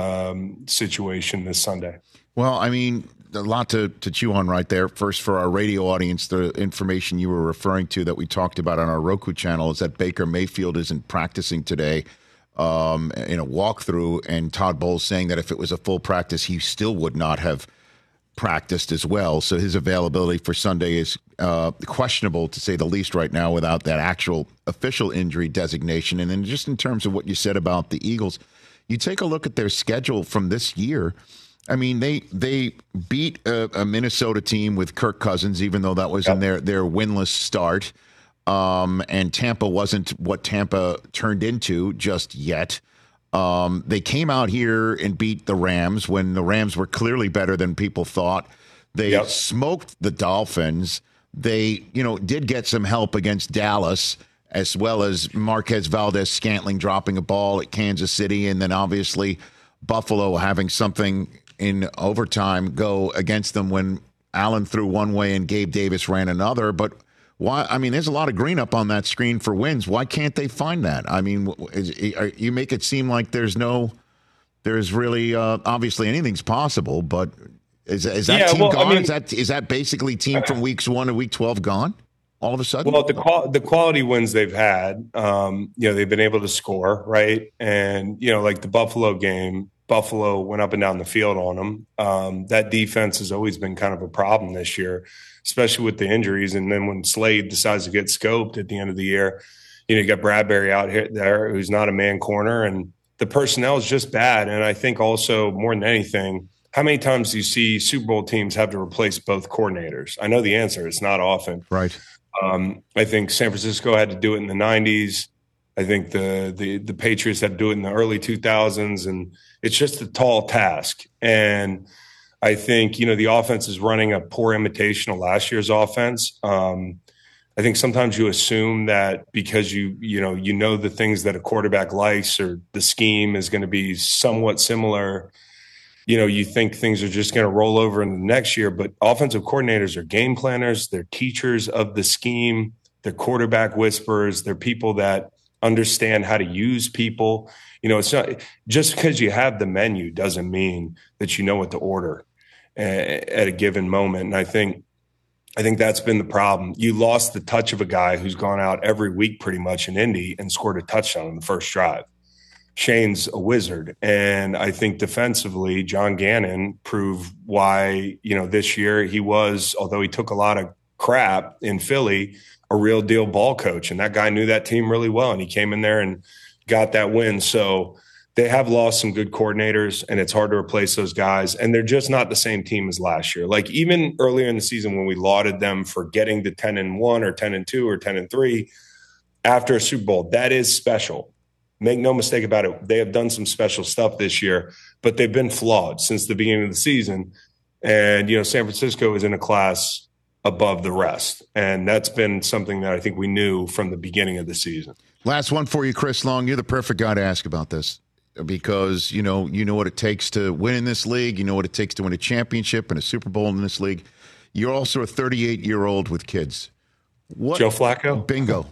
um, situation this Sunday. Well, I mean, a lot to, to chew on right there. First, for our radio audience, the information you were referring to that we talked about on our Roku channel is that Baker Mayfield isn't practicing today um, in a walkthrough, and Todd Bowles saying that if it was a full practice, he still would not have practiced as well. So his availability for Sunday is uh, questionable, to say the least, right now, without that actual official injury designation. And then just in terms of what you said about the Eagles, you take a look at their schedule from this year. I mean, they they beat a, a Minnesota team with Kirk Cousins, even though that was yep. in their, their winless start. Um, and Tampa wasn't what Tampa turned into just yet. Um, they came out here and beat the Rams when the Rams were clearly better than people thought. They yep. smoked the Dolphins. They, you know, did get some help against Dallas, as well as Marquez Valdez-Scantling dropping a ball at Kansas City, and then obviously Buffalo having something in overtime go against them when Allen threw one way and Gabe Davis ran another. But why? I mean, there's a lot of green up on that screen for wins. Why can't they find that? I mean, is, you make it seem like there's no, there's really, uh, obviously anything's possible, but is, is that yeah, team well, gone? I mean, is that is that basically team from weeks one to week twelve gone all of a sudden? Well, the qual- the quality wins they've had, um, you know, they've been able to score, right? And, you know, like the Buffalo game, Buffalo went up and down the field on them. Um, that defense has always been kind of a problem this year, especially with the injuries. And then when Slade decides to get scoped at the end of the year, you know, you got Bradbury out here there who's not a man corner, and the personnel is just bad. And I think also more than anything, how many times do you see Super Bowl teams have to replace both coordinators? I know the answer. It's not often. Right. Um, I think San Francisco had to do it in the nineties. I think the, the the Patriots had to do it in the early two thousands, and it's just a tall task. And I think, you know, the offense is running a poor imitation of last year's offense. Um, I think sometimes you assume that because you, you know, you know the things that a quarterback likes, or the scheme is going to be somewhat similar, you know, you think things are just going to roll over in the next year. But offensive coordinators are game planners. They're teachers of the scheme. They're quarterback whisperers. They're people that understand how to use people. You know, it's not just because you have the menu doesn't mean that you know what to order at a given moment. And I think, I think that's been the problem. You lost the touch of a guy who's gone out every week pretty much in Indy and scored a touchdown in the first drive. Shane's a wizard. And I think defensively, John Gannon proved why, you know, this year he was, although he took a lot of crap in Philly, a real deal ball coach. And that guy knew that team really well. And he came in there and got that win. So they have lost some good coordinators, and it's hard to replace those guys. And they're just not the same team as last year. Like even earlier in the season when we lauded them for getting to ten and one or ten and two or ten and three after a Super Bowl, that is special. Make no mistake about it. They have done some special stuff this year, but they've been flawed since the beginning of the season. And, you know, San Francisco is in a class above the rest. And that's been something that I think we knew from the beginning of the season. Last one for you, Chris Long. You're the perfect guy to ask about this, because, you know, you know what it takes to win in this league. You know what it takes to win a championship and a Super Bowl in this league. You're also a thirty-eight-year-old with kids. What? Joe Flacco? Bingo.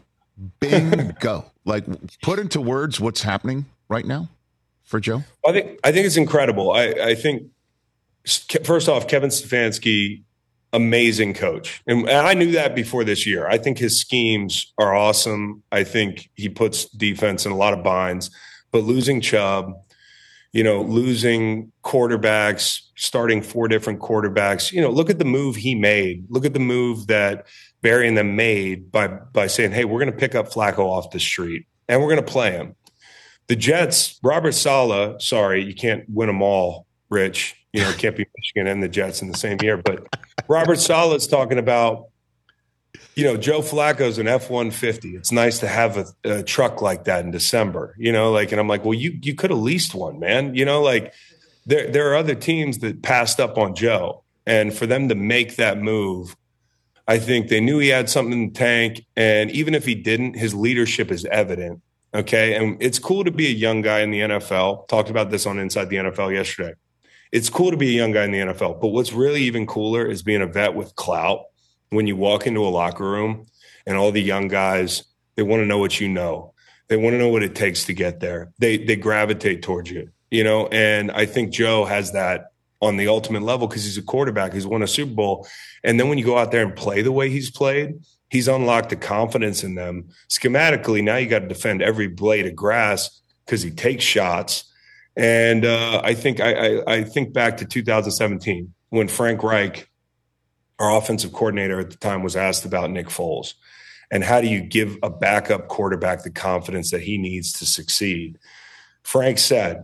Bingo. Like, put into words what's happening right now for Joe. I think I think it's incredible. I, I think, first off, Kevin Stefanski, amazing coach. And, and I knew that before this year. I think his schemes are awesome. I think he puts defense in a lot of binds. But losing Chubb, you know, losing quarterbacks, starting four different quarterbacks, you know, look at the move he made. Look at the move that Barry and them made by by saying, hey, we're going to pick up Flacco off the street and we're going to play him. The Jets, Robert Saleh, sorry, you can't win them all, Rich. You know, it can't be Michigan and the Jets in the same year. But Robert Saleh is talking about, you know, Joe Flacco's an F one fifty. It's nice to have a, a truck like that in December, you know, like, and I'm like, well, you you could have leased one, man. You know, like there there are other teams that passed up on Joe. And for them to make that move, I think they knew he had something in the tank. And even if he didn't, his leadership is evident. Okay. And it's cool to be a young guy in the N F L. Talked about this on Inside the N F L yesterday. It's cool to be a young guy in the N F L. But what's really even cooler is being a vet with clout. When you walk into a locker room and all the young guys, they want to know what you know. They want to know what it takes to get there. They they gravitate towards you, you know. And I think Joe has that on the ultimate level because he's a quarterback. He's won a Super Bowl. And then when you go out there and play the way he's played, he's unlocked the confidence in them. Schematically, now you got to defend every blade of grass because he takes shots. And uh, I think I, I, I think back to two thousand seventeen when Frank Reich, our offensive coordinator at the time, was asked about Nick Foles and how do you give a backup quarterback the confidence that he needs to succeed. Frank said,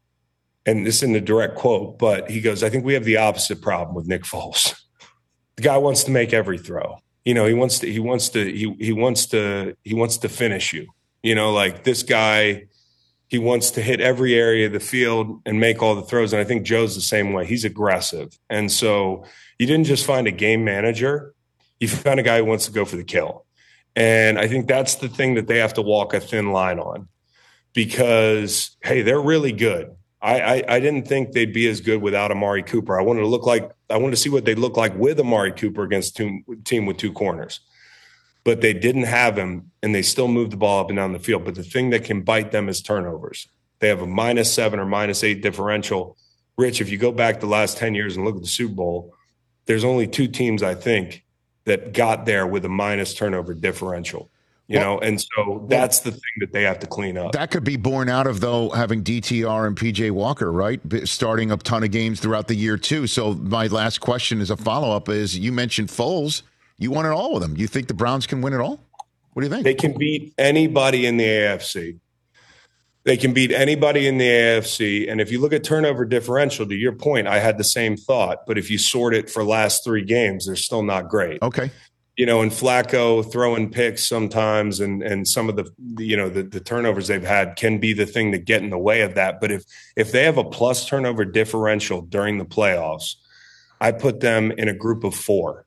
and this isn't a direct quote, but he goes, I think we have the opposite problem with Nick Foles. The guy wants to make every throw. You know, he wants to, he wants to, he, he wants to, he wants to finish you. You know, like this guy, he wants to hit every area of the field and make all the throws. And I think Joe's the same way. He's aggressive. And so you didn't just find a game manager. You found a guy who wants to go for the kill. And I think that's the thing that they have to walk a thin line on because, hey, they're really good. I, I, I didn't think they'd be as good without Amari Cooper. I wanted to look like I wanted to see what they look like with Amari Cooper against a team with two corners. But they didn't have him, and they still moved the ball up and down the field. But the thing that can bite them is turnovers. They have a minus seven or minus eight differential. Rich, if you go back the last ten years and look at the Super Bowl, there's only two teams, I think, that got there with a minus turnover differential. You well, know, and so that's the thing that they have to clean up. That could be born out of, though, having D T R and P J Walker, right? Starting a ton of games throughout the year, too. So my last question as a follow-up is, you mentioned Foles. You won it all with them. You think the Browns can win it all? What do you think? They can beat anybody in the A F C. They can beat anybody in the A F C. And if you look at turnover differential, to your point, I had the same thought. But if you sort it for last three games, they're still not great. Okay. You know, and Flacco throwing picks sometimes and and some of the, you know, the, the turnovers they've had can be the thing that get in the way of that. But if if they have a plus turnover differential during the playoffs, I put them in a group of four.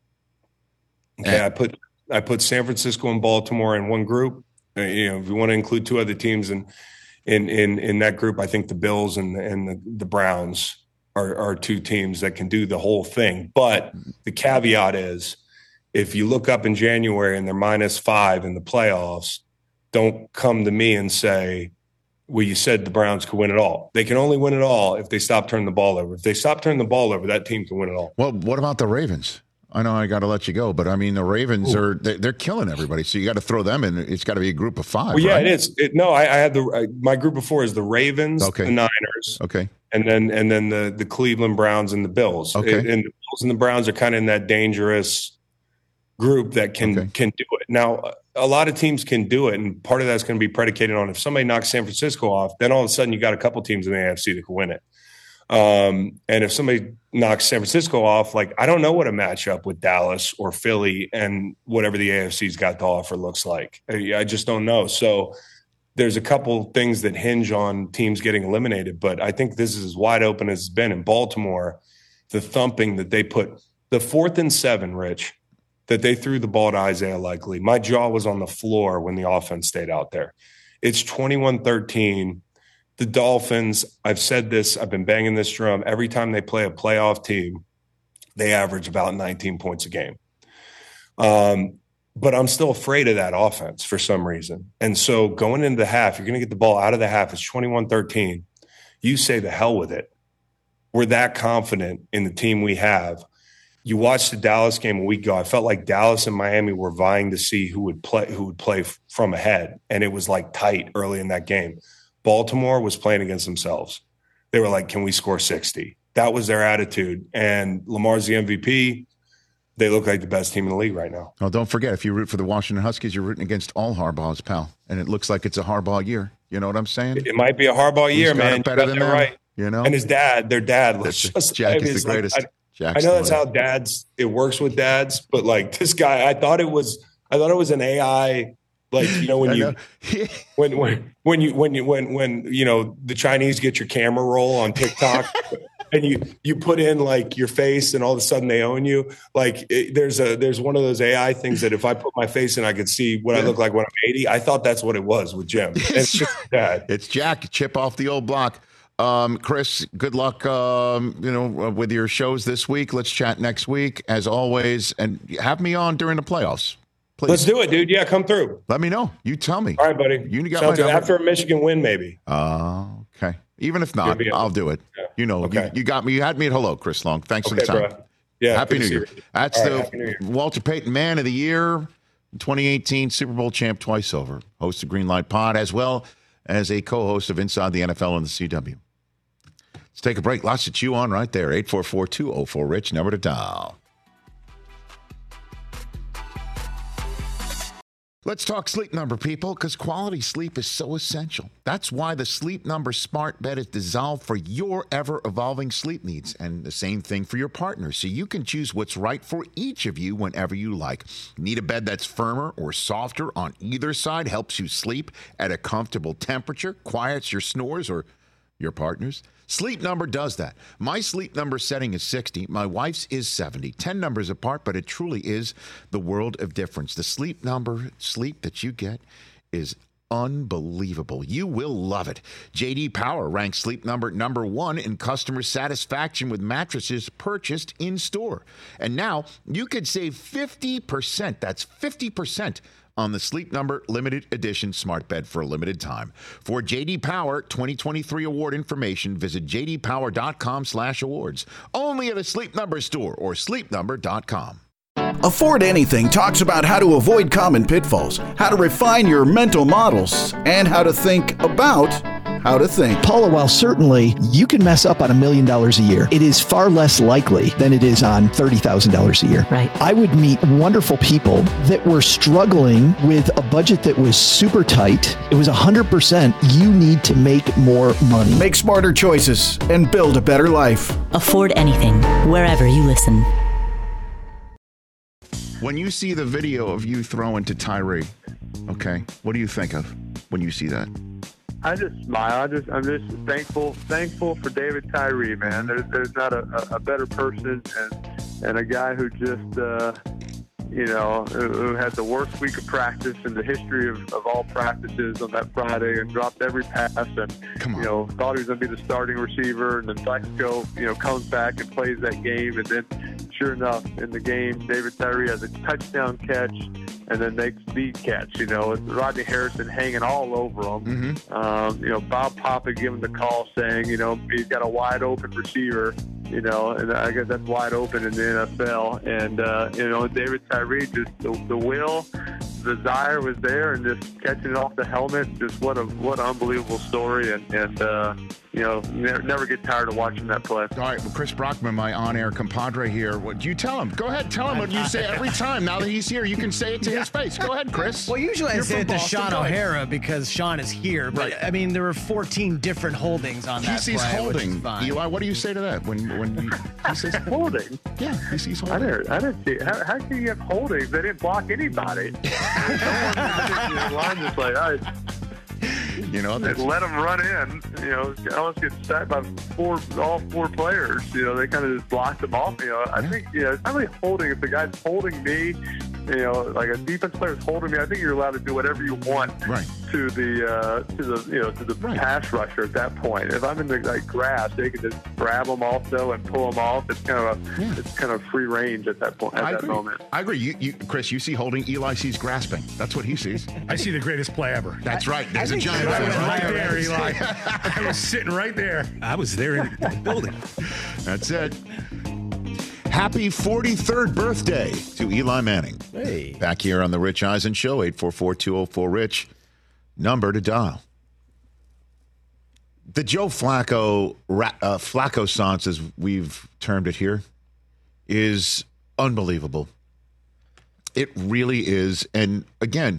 Okay, I put I put San Francisco and Baltimore in one group. Uh, you know, if you want to include two other teams in in in in that group, I think the Bills and and the, the Browns are are two teams that can do the whole thing. But the caveat is, if you look up in January and they're minus five in the playoffs, don't come to me and say, well, you said the Browns could win it all. They can only win it all if they stop turning the ball over. If they stop turning the ball over, that team can win it all. Well, what about the Ravens? I know I got to let you go, but I mean, the Ravens Ooh. are, they're, they're killing everybody. So you got to throw them in. It's got to be a group of five. Well, yeah, right? it is. It, no, I, I had the, uh, my group of four is the Ravens, okay. the Niners. Okay. And then, and then the, the Cleveland Browns and the Bills. Okay. And, and the Bills and the Browns are kind of in that dangerous group that can, okay. can do it. Now, a lot of teams can do it. And part of that's going to be predicated on if somebody knocks San Francisco off, then all of a sudden you got a couple teams in the A F C that can win it. Um, and if somebody knocks San Francisco off, like, I don't know what a matchup with Dallas or Philly and whatever the A F C's got to offer looks like. I, I just don't know. So there's a couple things that hinge on teams getting eliminated, but I think this is as wide open as it's been in Baltimore. The thumping that they put, the fourth and seven, Rich, that they threw the ball to Isaiah Likely. My jaw was on the floor when the offense stayed out there. It's twenty-one thirteen. The Dolphins, I've said this, I've been banging this drum. Every time they play a playoff team, they average about nineteen points a game. Um, but I'm still afraid of that offense for some reason. And so going into the half, you're going to get the ball out of the half. It's twenty-one thirteen. You say the hell with it. We're that confident in the team we have. You watched the Dallas game a week ago. I felt like Dallas and Miami were vying to see who would play, who would play from ahead. And it was like tight early in that game. Baltimore was playing against themselves. They were like, can we score sixty? That was their attitude. And Lamar's the M V P. they look like the best team in the league right now. Oh, don't forget, if you root for the Washington Huskies, you're rooting against all Harbaughs, pal. And it looks like it's a Harbaugh year. You know what I'm saying? It might be a Harbaugh year, Who's got man. it better than them, right. You know? And his dad, their dad looks just Jack I mean, is the like, greatest. I, Jack's I know that's the how dads, it works with dads, but like this guy, I thought it was, I thought it was an A I, like, you know, when you, know. when, when, when you, when you, when, when, you know, the Chinese get your camera roll on TikTok and you, you put in like your face and all of a sudden they own you. Like it, there's a, there's one of those A I things that if I put my face in, I could see what yeah. I look like when I'm eighty. I thought that's what it was with Jim. It's just that. It's Jack, chip off the old block. Um, Chris, good luck, um, you know, with your shows this week. Let's chat next week as always, and have me on during the playoffs. Please. Let's do it, dude. Yeah, come through. Let me know. You tell me. All right, buddy. You got so my number. After a Michigan win, maybe. Oh, uh, okay. Even if not, I'll do it. Yeah. You know, okay. you, you got me. You had me at hello, Chris Long. Thanks okay, for the time. Bro. Yeah. Happy New Year. You. That's All the right, Year. Walter Payton Man of the Year, twenty eighteen Super Bowl champ twice over. Host of Greenlight Pod, as well as a co-host of Inside the N F L and the C W. Let's take a break. Lots to chew on right there. eight four four, two oh four, RICH. Number to dial. Let's talk Sleep Number, people, because quality sleep is so essential. That's why the Sleep Number smart bed is designed for your ever-evolving sleep needs, and the same thing for your partner, so you can choose what's right for each of you whenever you like. Need a bed that's firmer or softer on either side, helps you sleep at a comfortable temperature, quiets your snores or your partner's? Sleep Number does that. My Sleep Number setting is sixty. My wife's is seventy. ten numbers apart, but it truly is the world of difference. The Sleep Number sleep that you get is unbelievable. You will love it. J D Power ranks Sleep Number number one in customer satisfaction with mattresses purchased in store. And now you could save fifty percent. That's fifty percent. On the Sleep Number limited edition smart bed for a limited time. For J D Power twenty twenty-three award information, visit j d power dot com slash awards. Only at a Sleep Number store or sleep number dot com. Afford Anything talks about how to avoid common pitfalls, how to refine your mental models, and how to think about how to think. Paula, while certainly you can mess up on a million dollars a year, it is far less likely than it is on thirty thousand dollars a year. Right. I would meet wonderful people that were struggling with a budget that was super tight. It was one hundred percent you need to make more money. Make smarter choices and build a better life. Afford Anything, wherever you listen. When you see the video of you throwing to Tyree, okay, what do you think of when you see that? I just smile. I just, I'm just thankful, thankful for David Tyree, man. There's, there's not a, a better person and and a guy who just, uh, you know, who, who had the worst week of practice in the history of, of all practices on that Friday and dropped every pass and, you know, thought he was going to be the starting receiver. And then Plexico, you know, comes back and plays that game. And then, sure enough, in the game, David Tyree has a touchdown catch and then makes the catch. You know, it's Rodney Harrison hanging all over him. Mm-hmm. Um, you know, Bob Papa giving the call saying, you know, he's got a wide open receiver, you know, and I guess that's wide open in the N F L. And, uh, you know, David Tyree, just the, the will, the desire was there, and just catching it off the helmet, just what a what an unbelievable story. And, and uh, you know, never, never get tired of watching that play. All right, well, Chris Brockman, my on-air compadre here. What do you tell him? Go ahead, tell him what you say every time. Now that he's here, you can say it to his face. Go ahead, Chris. Well, usually You're I say it to Boston. Sean O'Hara because Sean is here. But, right. I mean, there were fourteen different holdings on he that sees play, holding. which is fine. Eli, what do you say to that when when you, he says holding? Yeah, he sees holding. I didn't, I didn't see. How, how can you have holdings? They didn't block anybody. The line just like, all right. You know, they let them run in. You know, almost get sacked by four, all four players. You know, they kind of just blocked them off. You know, I yeah. think, you know, it's not really holding. If the guy's holding me, you know, like a defense player is holding me, I think you're allowed to do whatever you want right. to the, uh, to the, you know, to the right. pass rusher at that point. If I'm in the like grass, they can just grab them also and pull them off. It's kind of a, yeah. it's kind of free range at that point, at I that agree. moment. I agree. You, you, Chris, you see holding. Eli sees grasping. That's what he sees. I see the greatest play ever. That's right. There's I a giant. I was right there, Eli. I was sitting right there. I was there in the building. That's it. Happy forty-third birthday to Eli Manning. Hey. Back here on the Rich Eisen Show, eight four four, two oh four, RICH. Number to dial. The Joe Flacco, uh, Flacco-sance, as we've termed it here, is unbelievable. It really is. And again,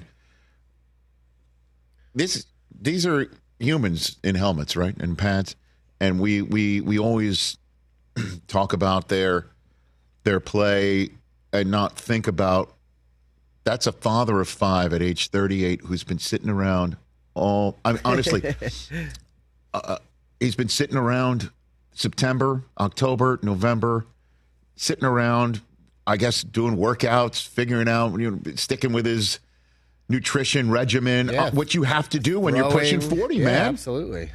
this these are humans in helmets, right? And pads. And we we we always talk about their their play and not think about that's a father of five at age thirty-eight who's been sitting around all I mean honestly uh, he's been sitting around September, October, November, sitting around, I guess, doing workouts, figuring out, you know, sticking with his nutrition regimen, Yeah. uh, what you have to do when you're pushing Throwing- forty, yeah, man. Absolutely.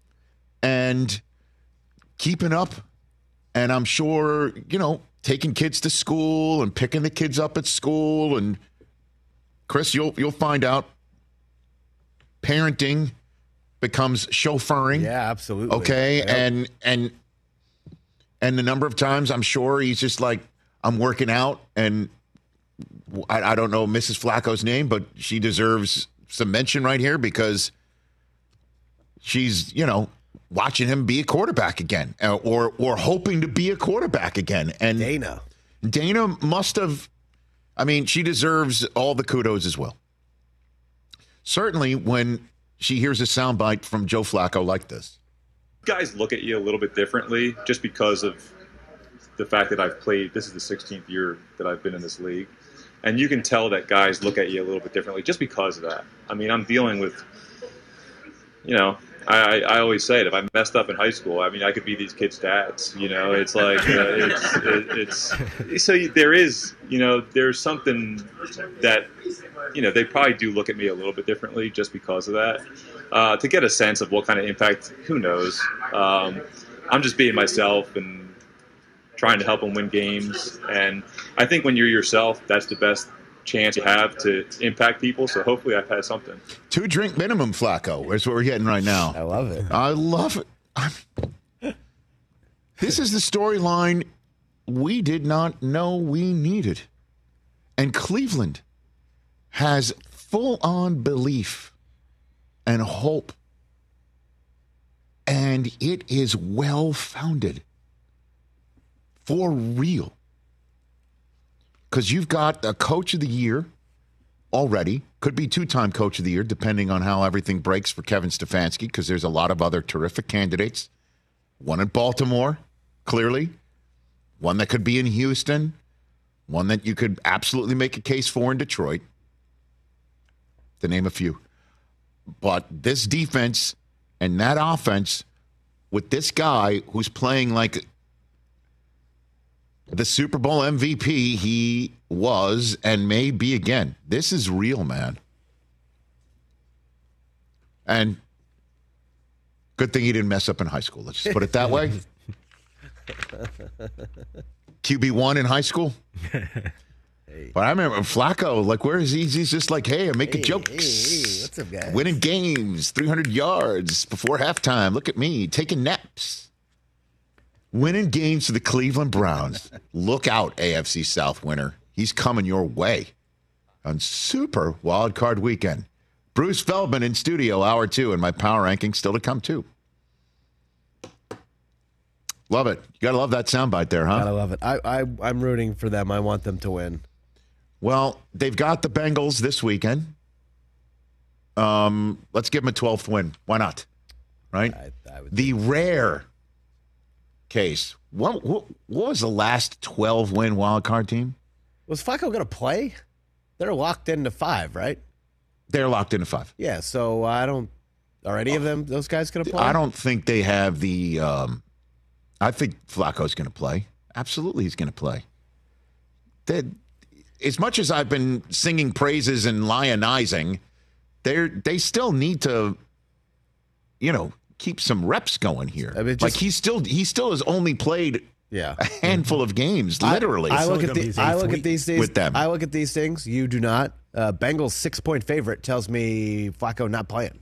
And keeping up. And I'm sure, you know, taking kids to school and picking the kids up at school. And Chris, you'll you'll find out parenting becomes chauffeuring. Yeah, absolutely. Okay. Yep. And and and the number of times I'm sure he's just like, I'm working out, and I, I don't know Missus Flacco's name, but she deserves some mention right here because she's, you know, watching him be a quarterback again, uh, or or hoping to be a quarterback again. And Dana. Dana must have, I mean, she deserves all the kudos as well. Certainly when she hears a soundbite from Joe Flacco like this. Guys look at you a little bit differently just because of the fact that I've played. This is the sixteenth year that I've been in this league. And you can tell that guys look at you a little bit differently just because of that. I mean, I'm dealing with, you know, I, I always say it. If I messed up in high school, I mean, I could be these kids' dads. You know, it's like uh, it's, it, it's so there is, you know, there's something that, you know, they probably do look at me a little bit differently just because of that. Uh, to get a sense of what kind of impact, who knows? Um, I'm just being myself and trying to help them win games. And I think when you're yourself, that's the best chance you have to impact people. So hopefully I've had something. Two drink minimum, Flacco, is what we're getting right now. I love it. I love it. I'm, this is the storyline we did not know we needed. And Cleveland has full-on belief and hope. And it is well-founded. For real. Because you've got a coach of the year already. Could be two-time coach of the year, depending on how everything breaks for Kevin Stefanski, because there's a lot of other terrific candidates. One in Baltimore, clearly. One that could be in Houston. One that you could absolutely make a case for in Detroit. To name a few. But this defense and that offense with this guy who's playing like the Super Bowl M V P he was and may be again. This is real, man. And good thing he didn't mess up in high school. Let's just put it that way. Q B one in high school. But I remember Flacco, like, where is he? He's just like, hey, I'm making Hey, jokes. hey, hey, what's up, guys? Winning games, three hundred yards before halftime. Look at me, taking naps. Winning games for the Cleveland Browns. Look out, A F C South winner. He's coming your way on Super Wild Card Weekend. Bruce Feldman in studio, hour two, and my power ranking still to come, too. Love it. You got to love that soundbite there, huh? Gotta love it. I, I, I'm rooting for them. I want them to win. Well, they've got the Bengals this weekend. Um, let's give them a twelfth win. Why not? Right? I, I would the rare case. What, what, what was the last twelve-win wild card team? Was Flacco going to play? They're locked into five, right? They're locked into five. Yeah, so I don't. Are any of them, those guys going to play? I don't think they have the. Um, I think Flacco's going to play. Absolutely, he's going to play. They, as much as I've been singing praises and lionizing, they they still need to, you know, keep some reps going here. I mean, just, like he still he still has only played yeah. a handful of games, literally. I, I look at the, I look at these things with them. I look at these things. You do not. Uh, Bengals six point favorite tells me Flacco not playing.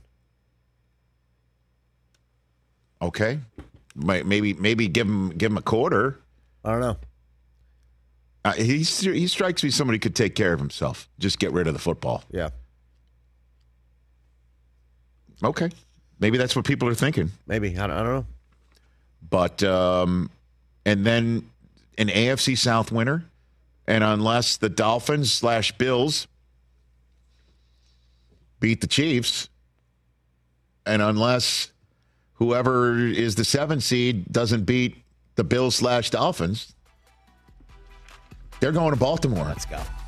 Okay, maybe maybe give him give him a quarter. I don't know. Uh, he he strikes me somebody could take care of himself. Just get rid of the football. Yeah. Okay. Maybe that's what people are thinking. Maybe. I don't, I don't know. But, um, and then an A F C South winner, And unless the Dolphins slash Bills beat the Chiefs, and unless whoever is the seven seed doesn't beat the Bills slash Dolphins, they're going to Baltimore. Let's go.